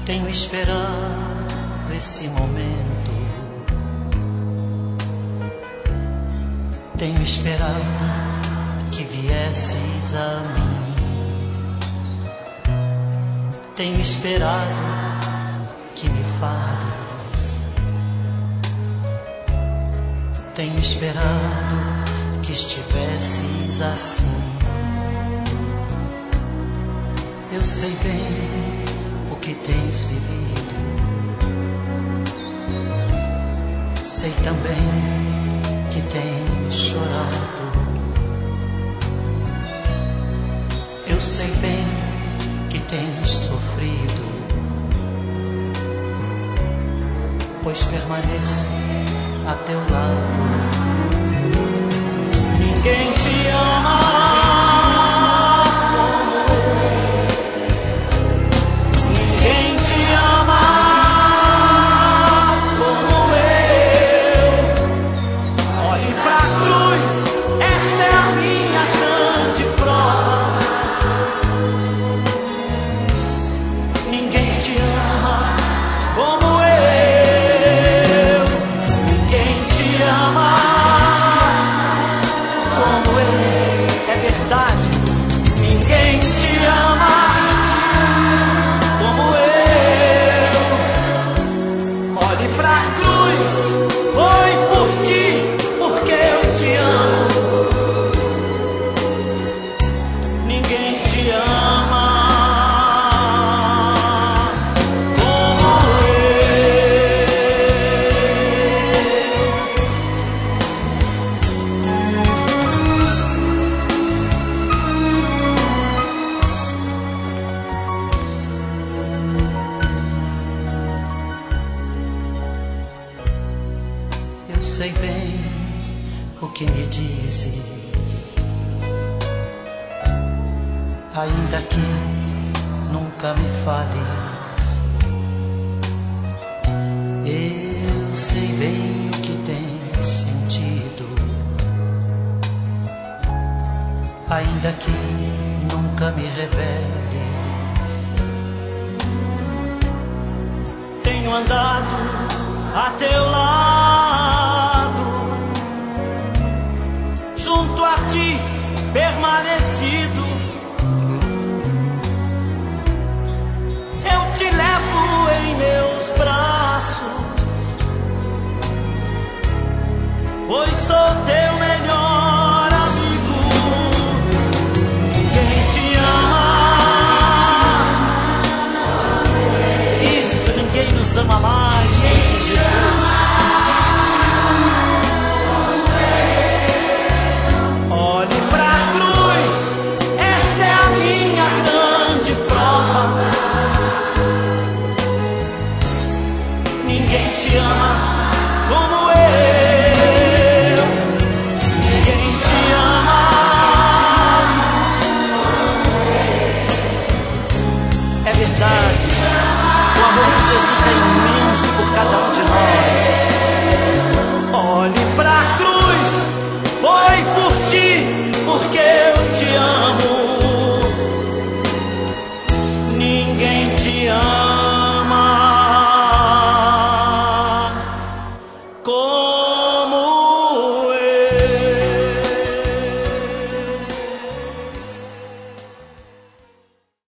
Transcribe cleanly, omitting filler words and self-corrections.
Tenho esperado esse momento, tenho esperado que viesses a mim, tenho esperado que me fales, tenho esperado que estivesses assim. Eu sei bem o que tens vivido, sei também que tens chorado. Eu sei bem que tens sofrido, pois permaneço a teu lado. Ninguém te ama sei bem o que me dizes, ainda que nunca me fales. Eu sei bem o que tens sentido, ainda que nunca me reveles. Tenho andado a teu lado, junto a ti permanecido. Eu te levo em meus braços, pois sou teu melhor amigo. Ninguém te ama, isso, ninguém nos ama mais do que Jesus. Ninguém te ama.